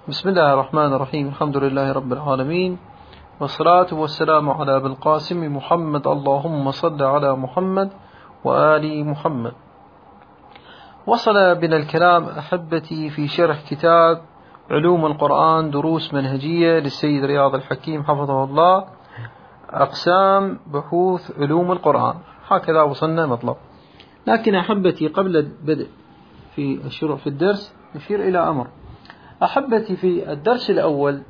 بسم الله الرحمن الرحيم. الحمد لله رب العالمين، والصلاة والسلام على أبي القاسم محمد. اللهم صل على محمد وآل محمد. وصل بنا الكلام أحبتي في شرح كتاب علوم القرآن دروس منهجية للسيد رياض الحكيم حفظه الله، أقسام بحوث علوم القرآن. هكذا وصلنا مطلب. لكن أحبتي قبل البدء في الشروع في الدرس نشير إلى أمر. أحبتي في الدرس الأول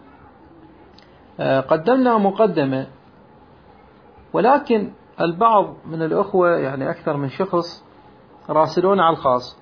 قدمنا مقدمة، ولكن البعض من الأخوة يعني أكثر من شخص راسلون على الخاص،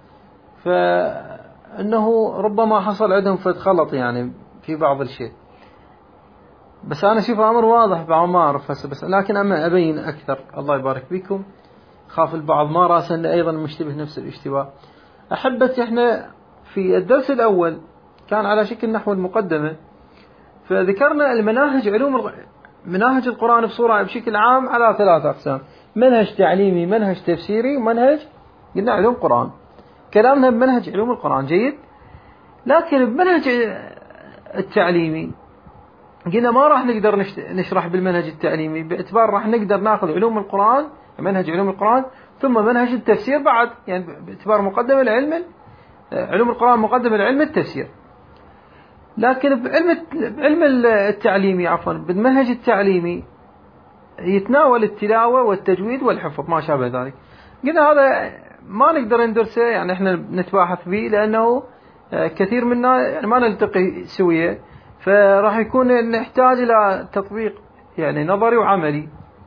فإنه ربما حصل عندهم خلط يعني في بعض الشيء. بس أنا أشوف أمر واضح، بعض ما أعرف بس لكن أما أبين أكثر. الله يبارك بكم. خاف البعض ما راسل أيضا مشتبه نفس الاشتباه. أحبتي احنا في الدرس الأول كان على شكل نحو المقدمة، فذكرنا المناهج مناهج القرآن بشكل عام على 3 أقسام: منهج تعليمي، منهج تفسيري، منهج قلنا علوم قرآن. كلامنا بمنهج علوم القرآن جيد، لكن بمنهج التعليمي قلنا ما راح نقدر نشرح بالمنهج التعليمي، باعتبار راح نقدر ناخذ علوم القرآن، منهج علوم القرآن، ثم منهج التفسير بعد، يعني باعتبار مقدمة العلم علوم القرآن مقدمة لعلم التفسير. لكن بعلم التعليمي بالمنهج التعليمي يتناول التلاوة والتجويد والحفظ ما شابه ذلك. قلنا هذا ما نقدر ندرسه، يعني احنا نتباحث به، لأنه كثير منا يعني ما نلتقي سوية، فراح يكون نحتاج إلى تطبيق يعني نظري وعملي.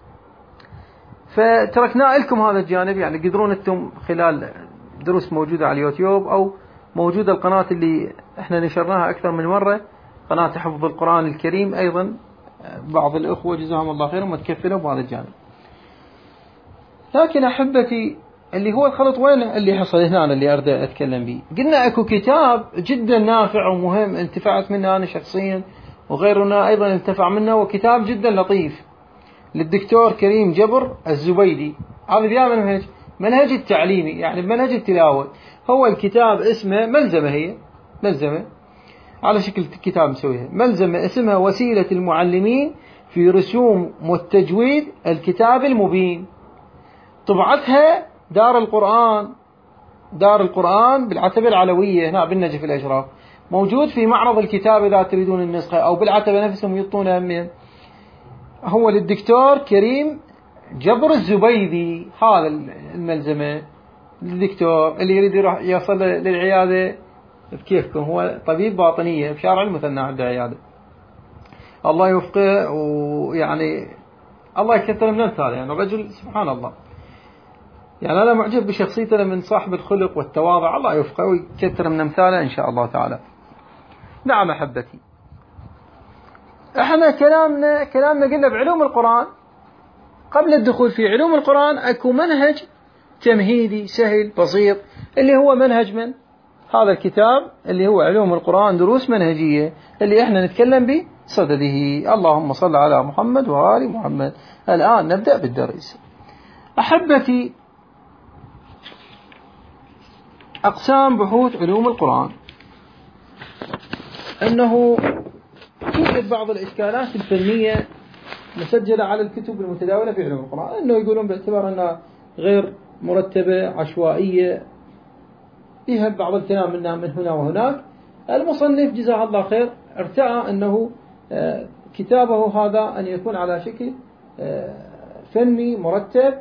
فتركنا لكم هذا الجانب، يعني قدرون انتم خلال دروس موجودة على اليوتيوب أو موجودة القناة اللي احنا نشرناها أكثر من مرة، قناة حفظ القرآن الكريم، أيضا بعض الأخوة جزاهم الله خير متكفلوا بهذا الجانب. لكن أحبتي اللي هو الخلط وين اللي حصل هنا اللي أريد أتكلم به. قلنا أكو كتاب جدا نافع ومهم، انتفعت منه أنا شخصيا وغيرنا أيضا انتفع منه، وكتاب جدا لطيف للدكتور كريم جبر الزبيدي. هذا دائما منهج التعليمي، يعني منهج التلاوة. هو الكتاب اسمه ملزمة، هي ملزمة على شكل كتاب مسويها ملزمة، اسمها وسيلة المعلمين في رسوم والتجويد الكتاب المبين. طبعتها دار القرآن بالعتبة العلوية هنا بالنجف الأشراف. موجود في معرض الكتاب إذا تريدون النسخة، أو بالعتبة نفسهم يطونها من. هو للدكتور كريم جبر الزبيدي. هذا الملزمة للدكتور اللي يريد يروح يصل للعيادة بكيفكم، هو طبيب باطنية بشارع المثنى عنده عيادة. الله يوفقه، ويعني الله يكثر من أمثاله، يعني رجل سبحان الله. يعني أنا معجب بشخصيته من صاحب الخلق والتواضع. الله يوفقه ويكثر من أمثاله إن شاء الله تعالى. نعم أحبتي، احنا كلامنا قلنا بعلوم القرآن. قبل الدخول في علوم القرآن اكو منهج تمهيدي سهل بسيط، اللي هو منهج من هذا الكتاب اللي هو علوم القرآن دروس منهجية، اللي احنا نتكلم بصدده. اللهم صل على محمد وآل محمد. الآن نبدأ بالدرس. أحبتي، أقسام بحوث علوم القرآن. أنه توجد بعض الإشكالات الفنية مسجلة على الكتب المتداولة في علوم القرآن، أنه يقولون باعتبار أنها غير مرتبة عشوائية، فيها بعض الكلام منها من هنا وهناك. المصنف جزاه الله خير ارتأى أنه كتابه هذا أن يكون على شكل فني مرتب،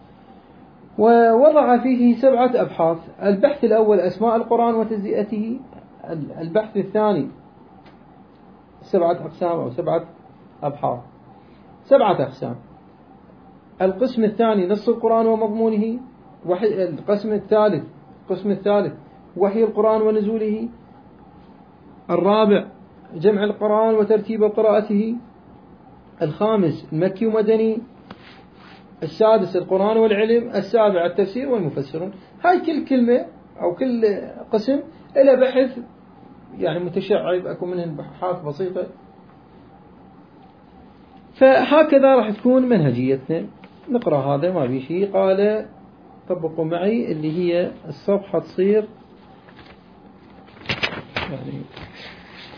ووضع فيه 7 أبحاث. البحث الأول أسماء القرآن وتجزئته. البحث الثاني 7 أقسام أو 7 أبحاث، 7 أقسام. القسم الثاني نص القرآن ومضمونه. القسم الثالث وحي القرآن ونزوله. الرابع جمع القرآن وترتيب قراءته. الخامس المكي ومدني. السادس القرآن والعلم. السابع التفسير والمفسرون. هاي كل كلمة أو كل قسم إلى بحث يعني متشعب، أكو منهن بحث بسيطة. فهكذا راح تكون منهجيتنا. نقرأ هذا ما في شيء. قال طبقوا معي، اللي هي الصفحة تصير يعني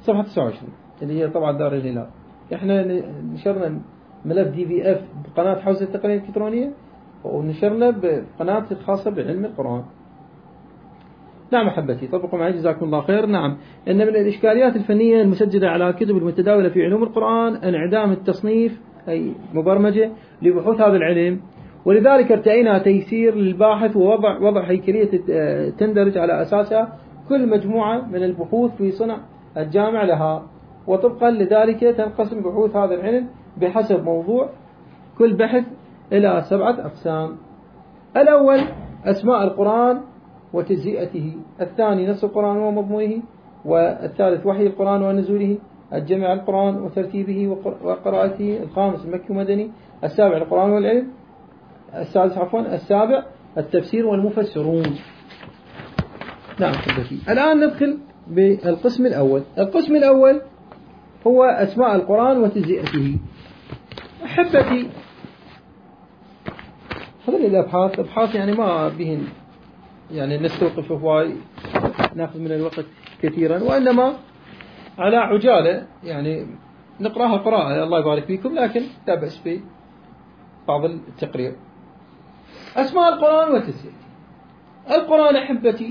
صفحة 29 اللي هي طبعا دار الهلال. احنا نشرنا ملف DVF بقناة حوزة التقنية الإلكترونية، ونشرنا بقناة الخاصة بعلم القرآن. نعم أحبتي، طبقوا معي جزاكم الله خير. نعم، إن من الإشكاليات الفنية المسجلة على الكتب المتداولة في علوم القرآن انعدام التصنيف أي مبرمجة لبحوث هذا العلم، ولذلك ارتئينا تيسير للباحث ووضع هيكلية تندرج على أساسها كل مجموعة من البحوث في صنع الجامع لها، وطبقا لذلك تنقسم بحوث هذا العلم بحسب موضوع كل بحث إلى 7 أقسام. الأول أسماء القرآن وتجزئته، الثاني نص القرآن ومضمونه، والثالث وحي القرآن ونزوله، الجمع القرآن وترتيبه وقراءته، الخامس المكي ومدني، السابع القرآن والعلم، السابع التفسير والمفسرون. نعم حبتي، الآن ندخل بالقسم الأول. القسم الأول هو أسماء القرآن وتجزئته. أحبتي، هذه الأبحاث أبحاث يعني ما بهن يعني نستوقف هواي ناخذ من الوقت كثيرا، وإنما على عجالة يعني نقرأها قراءة الله يبارك فيكم، لكن لا بأس ببعض التقرير. أسماء القرآن وتجزئته. القرآن أحبتي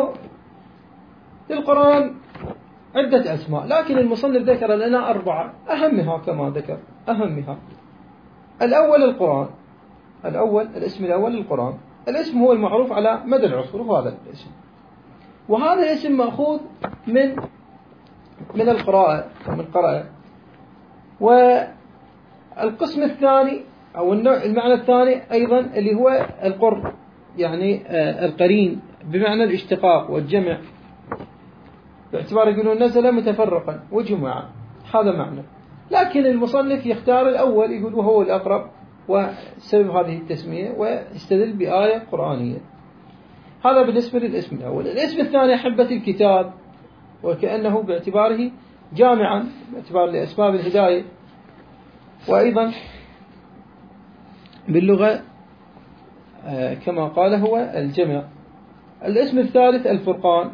للقرآن عدة أسماء، لكن المصنف ذكر لنا 4 أهمها كما ذكر أهمها. الأول القرآن، الاسم الأول للقرآن. الاسم هو المعروف على مدى العصور، وهذا الاسم، وهذا الاسم مأخوذ من القراءة ومن قراءة. والقسم الثاني أو المعنى الثاني أيضا اللي هو القرب، يعني القرين بمعنى الاشتقاق والجمع، باعتبار يقولون نزل متفرقا وجمع، هذا معنى. لكن المصنف يختار الأول، يقول وهو الأقرب وسبب هذه التسمية، ويستدل بآية قرآنية. هذا بالنسبة للاسم الأول. الاسم الثاني حبة الكتاب، وكأنه باعتباره جامعا باعتبار لأسباب الهداية، وأيضا باللغة كما قال هو الجمع. الاسم الثالث الفرقان،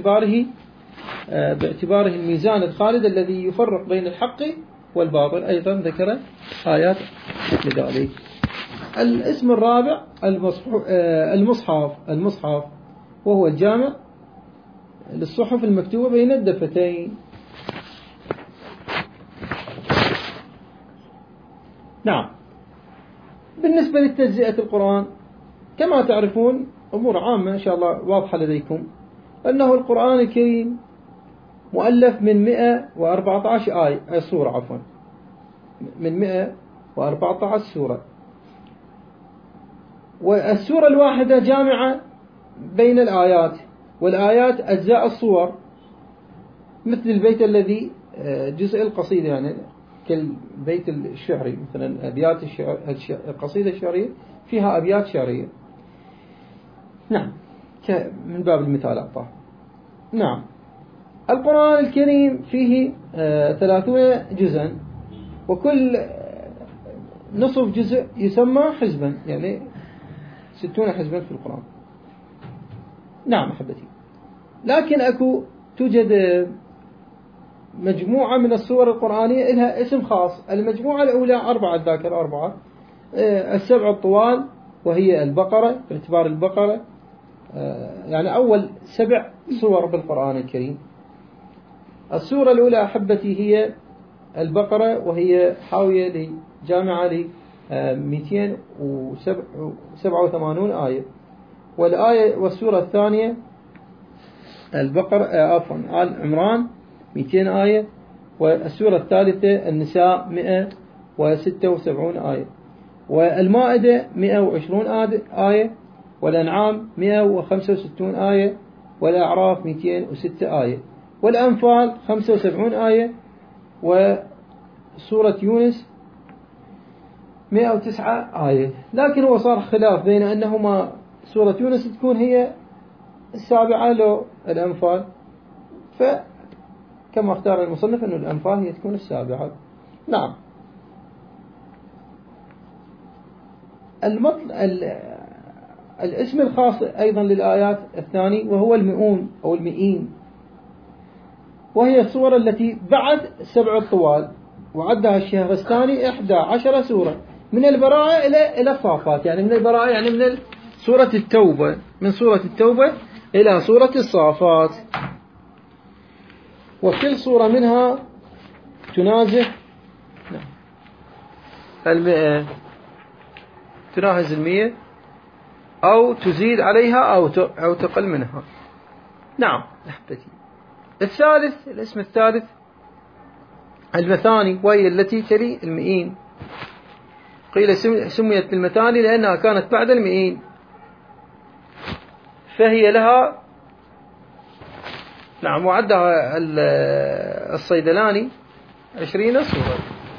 باعتباره الميزان الخالد الذي يفرق بين الحق والباطل، أيضا ذكر آيات لذلك. الاسم الرابع المصحف، وهو الجامع للصحف المكتوبة بين الدفتين. نعم، بالنسبة لتجزئة القرآن كما تعرفون أمور عامة إن شاء الله واضحة لديكم، أنه القرآن الكريم مؤلف من 114 سورة، من 114 سورة، والسورة الواحدة جامعة بين الآيات، والآيات أجزاء الصور، مثل البيت الذي جزء القصيدة، يعني كالبيت الشعري مثلا أبيات القصيدة الشعرية فيها أبيات شعرية. نعم، من باب المثال أعطاه. نعم، القرآن الكريم فيه 30 جزءا، وكل نصف جزء يسمى حزبا، يعني 60 حزبا في القرآن. نعم أحبتي، لكن توجد مجموعة من السور القرآنية لها اسم خاص. المجموعة الأولى 4 الذاكرة 4، 7 الطوال، وهي البقرة، باعتبار البقرة يعني أول 7 سور بالقرآن الكريم. السورة الأولى أحبتي هي البقرة، وهي حاوية جامعة ل 287 آية. والسورة الثانية البقرة آل عمران 200 آية، والسورة الثالثة النساء 176 آية، والمائدة 120 آية، والأنعام 165 آية، والأعراف 206 آية، والأنفال 75 آية، وسورة يونس 109 آية. لكن هو صار خلاف بين أنهما سورة يونس تكون هي السابعة لو الأنفال، فكما اختار المصنف أن الأنفال هي تكون السابعة. نعم، الاسم الخاص أيضا للآيات الثاني وهو المئون أو المئين. وهي السور التي بعد 7 الطوال، وعدها الشهرستاني 11 سورة من البراءة إلى الصافات. يعني من البراءة يعني من سورة التوبة، من سورة التوبة إلى سورة الصافات، وكل سورة منها تنازح 100، تناهز 100 أو تزيد عليها أو تقل منها. نعم أحبتي. الثالث، الاسم الثالث المثاني، وهي التي تلي 100. قيل سميت بالمثاني لأنها كانت بعد 100، فهي لها نعم وعدها الصيدلاني 20 سورة.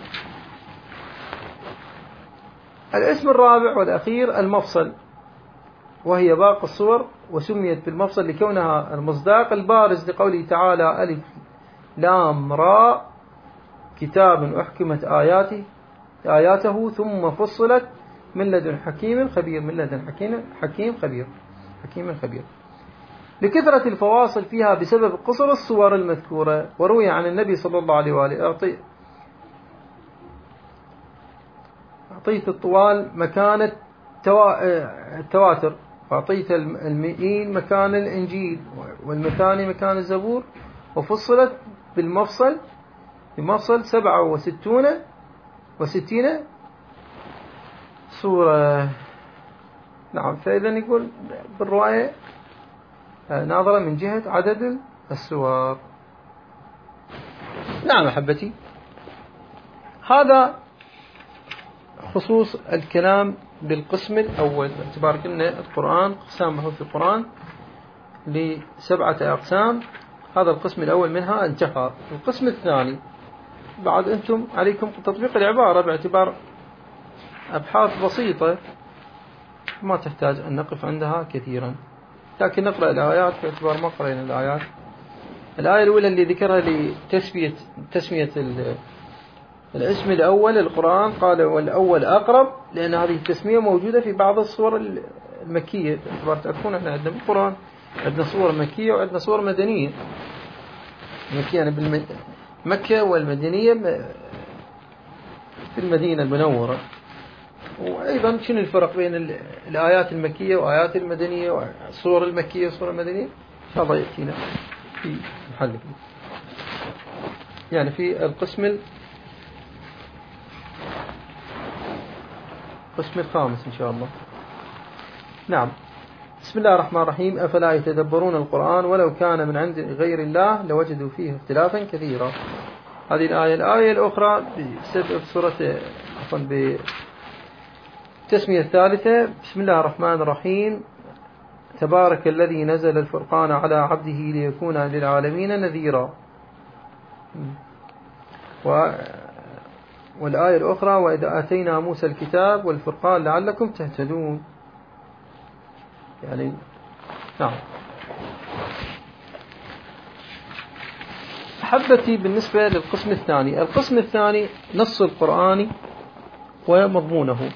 الاسم الرابع والأخير المفصل، وهي باقي الصور، وسميت بالمفصل لكونها المصداق البارز لقوله تعالى: ألف لام را كتاب أحكمت آياته ثم فصلت من لدن حكيم خبير، من لدن حكيم خبير. لكثرة الفواصل فيها بسبب قصر الصور المذكورة. وروي عن النبي صلى الله عليه وآله: أعطيت الطوال مكان التواتر، وأعطيت 100 مكان الإنجيل، والمثاني مكان الزبور، وفصلت بالمفصل 67 سورة. نعم. فإذا يقول بالرواية ناظرة من جهة عدد السور. نعم أحبتي، هذا خصوص الكلام بالقسم الأول، باعتبار أن القرآن قسامه في القرآن ل7 أقسام. هذا القسم الأول منها انتهى. القسم الثاني بعد أنتم عليكم تطبيق العبارة باعتبار أبحاث بسيطة ما تحتاج أن نقف عندها كثيرا، لكن نقرأ الآيات باعتبار ما قرأنا الآيات. الآية الأولى اللي ذكرها لتسمية الاسم الأول القرآن، قال: والأول أقرب، لأن هذه التسمية موجودة في بعض الصور المكية. باعتبار تعرفون احنا عندنا بالقرآن عندنا صور مكية وعندنا صور مدنية. المكية يعني بالمكة، والمدنية في المدينة المنورة. وأيضا شنو الفرق بين الآيات المكية وآيات المدنية والصور المكية والصور المدنية؟ إن شاء الله يأتينا في محل، يعني في القسم الخامس إن شاء الله. نعم. بسم الله الرحمن الرحيم. أفلا يتدبرون القرآن ولو كان من عند غير الله لوجدوا فيه اختلافا كثيرا. هذه الآية الأخرى بسبب سورة بالتسمية الثالثة: بسم الله الرحمن الرحيم. تبارك الذي نزل الفرقان على عبده ليكون للعالمين نذيرا. والآية الأخرى: وإذا آتينا موسى الكتاب والفرقان لعلكم تهتدون. يعني نعم أحبتي. بالنسبة للقسم الثاني، القسم الثاني نص القرآن ومضمونه.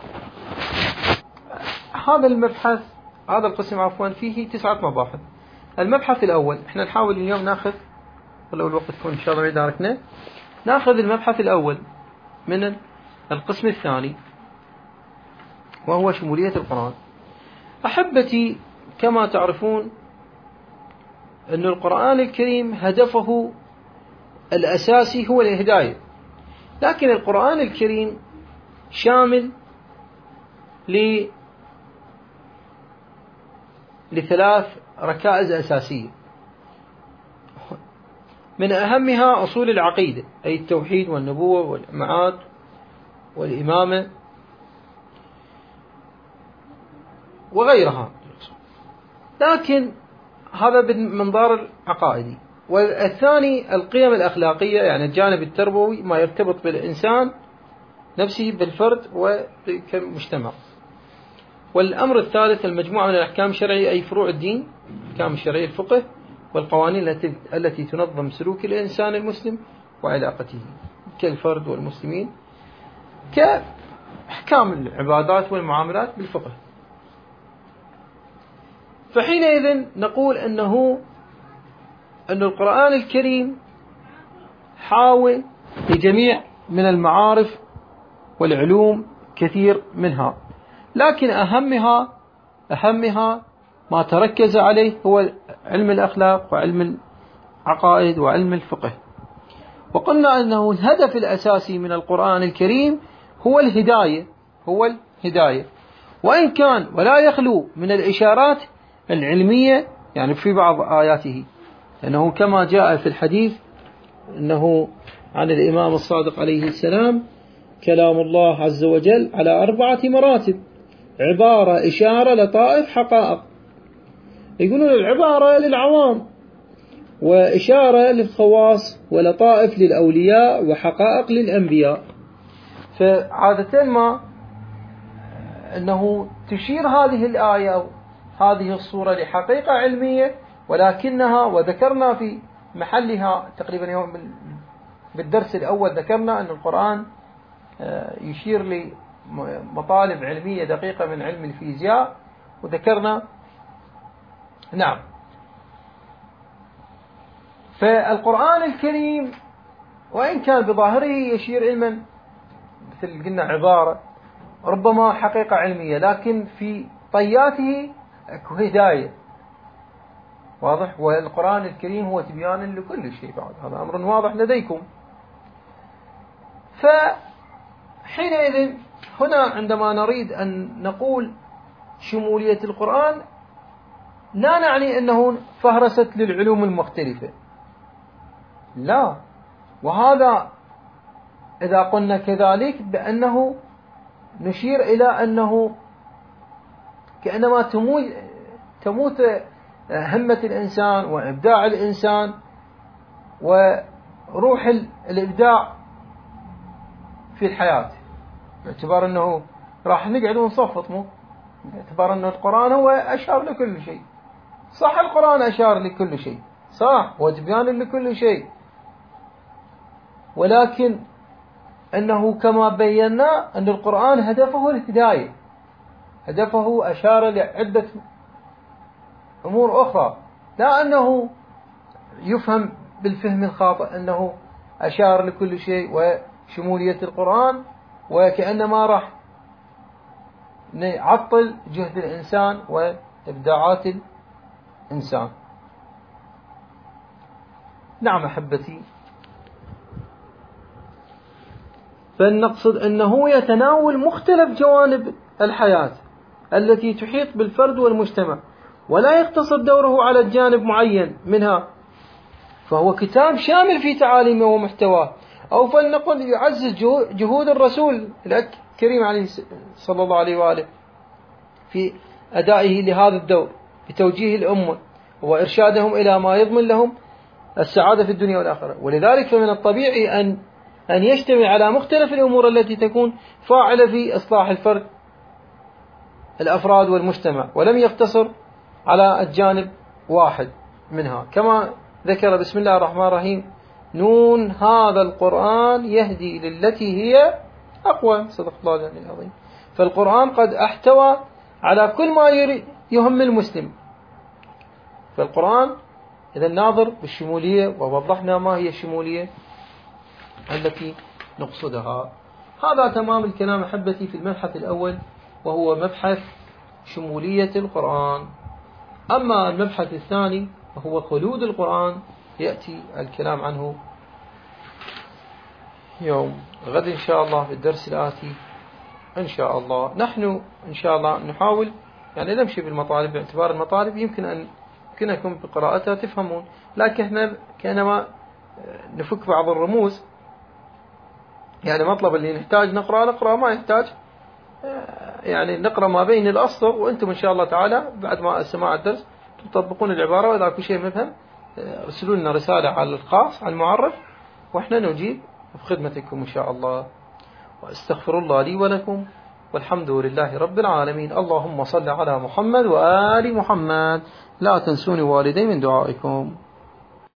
هذا القسم فيه 9 مباحث. المبحث الأول احنا نحاول اليوم ناخذ، ولو الوقت يكون إن شاء الله يداركنا، ناخذ المبحث الأول من القسم الثاني، وهو شمولية القرآن. أحبتي، كما تعرفون أن القرآن الكريم هدفه الأساسي هو الهداية، لكن القرآن الكريم شامل ل3 ركائز أساسية، من أهمها أصول العقيدة، أي التوحيد والنبوة والمعاد والإمامة وغيرها، لكن هذا بالمنظار العقائدي. والثاني القيم الأخلاقية، يعني الجانب التربوي، ما يرتبط بالإنسان نفسه بالفرد وكمجتمع. والأمر الثالث المجموعة من الأحكام الشرعية، أي فروع الدين، الأحكام الشرعية، الفقه والقوانين التي تنظم سلوك الإنسان المسلم وعلاقته كالفرد والمسلمين، كأحكام العبادات والمعاملات بالفقه. فحينئذ نقول أنه أن القرآن الكريم حاوي لجميع من المعارف والعلوم كثير منها، لكن أهمها ما تركز عليه هو علم الأخلاق وعلم العقائد وعلم الفقه. وقلنا أنه الهدف الأساسي من القرآن الكريم هو الهداية، وإن كان ولا يخلو من الإشارات العلمية يعني في بعض آياته، لأنه كما جاء في الحديث أنه عن الإمام الصادق عليه السلام كلام الله عز وجل على 4 مراتب: عبارة، إشارة، لطائف، حقائق. يقولون العبارة للعوام، وإشارة للخواص، ولطائف للأولياء، وحقائق للأنبياء. فعادة ما أنه تشير هذه الآية أو هذه الصورة لحقيقة علمية، ولكنها وذكرنا في محلها تقريبا يوم بالدرس الأول ذكرنا أن القرآن يشير لمطالب علمية دقيقة من علم الفيزياء، وذكرنا نعم. فالقرآن الكريم وإن كان بظاهره يشير علما مثل قلنا عبارة ربما حقيقة علمية، لكن في طياته هداية، واضح. والقرآن الكريم هو تبيان لكل شيء، بعد هذا أمر واضح لديكم. فحينئذ هنا عندما نريد أن نقول شمولية القرآن لا نعني أنه فهرست للعلوم المختلفة، لا. وهذا إذا قلنا كذلك بأنه نشير إلى أنه كأنما تموت همة الإنسان وإبداع الإنسان وروح الإبداع في الحياة، باعتبار أنه راح نقعد ونصفط، مو باعتبار أن القرآن هو أشار لكل شيء. صح، القرآن أشار لكل شيء، صح، وتبيان لكل شيء، ولكن أنه كما بينا أن القرآن هدفه الهداية، هدفه أشار لعدة أمور أخرى، لا أنه يفهم بالفهم الخاطئ أنه أشار لكل شيء وشمولية القرآن وكأنما راح نعطل جهد الإنسان وإبداعات الإنسان. نعم أحبتي، فلنقصد أنه يتناول مختلف جوانب الحياة التي تحيط بالفرد والمجتمع، ولا يقتصر دوره على الجانب معين منها، فهو كتاب شامل في تعاليمه ومحتواه، أو فلنقل يعزز جهود الرسول الكريم عليه صلى الله عليه وآله في أدائه لهذا الدور بتوجيه الأمة وإرشادهم إلى ما يضمن لهم السعادة في الدنيا والآخرة. ولذلك فمن الطبيعي أن يجتمع على مختلف الأمور التي تكون فاعلة في إصلاح الفرد الأفراد والمجتمع، ولم يقتصر على الجانب واحد منها، كما ذكر بسم الله الرحمن الرحيم: نون هذا القرآن يهدي للتي هي أقوى. صدق الله العظيم. فالقرآن قد احتوى على كل ما يهم المسلم. فالقرآن إذا ناظر بالشمولية، ووضحنا ما هي الشمولية التي نقصدها. هذا تمام الكلام أحبتي في المبحث الأول، وهو مبحث شمولية القرآن. أما المبحث الثاني وهو خلود القرآن يأتي الكلام عنه يوم غد إن شاء الله في الدرس الآتي إن شاء الله. نحن إن شاء الله نحاول يعني نمشي بالمطالب، باعتبار المطالب يمكنكم بقراءتها تفهمون، لكن احنا كأنما نفك بعض الرموز، يعني مطلب اللي نحتاج نقرأ ما يحتاج يعني نقرأ ما بين الأسطر، وأنتم إن شاء الله تعالى بعد ما سماع الدرس تطبقون العبارة، وإذا كل شيء مفهم ارسلوا لنا رسالة على الخاص على المعرف، وإحنا نجيب بخدمتكم إن شاء الله. وأستغفر الله لي ولكم، والحمد لله رب العالمين. اللهم صل على محمد وآل محمد. لا تنسوني والدي من دعائكم.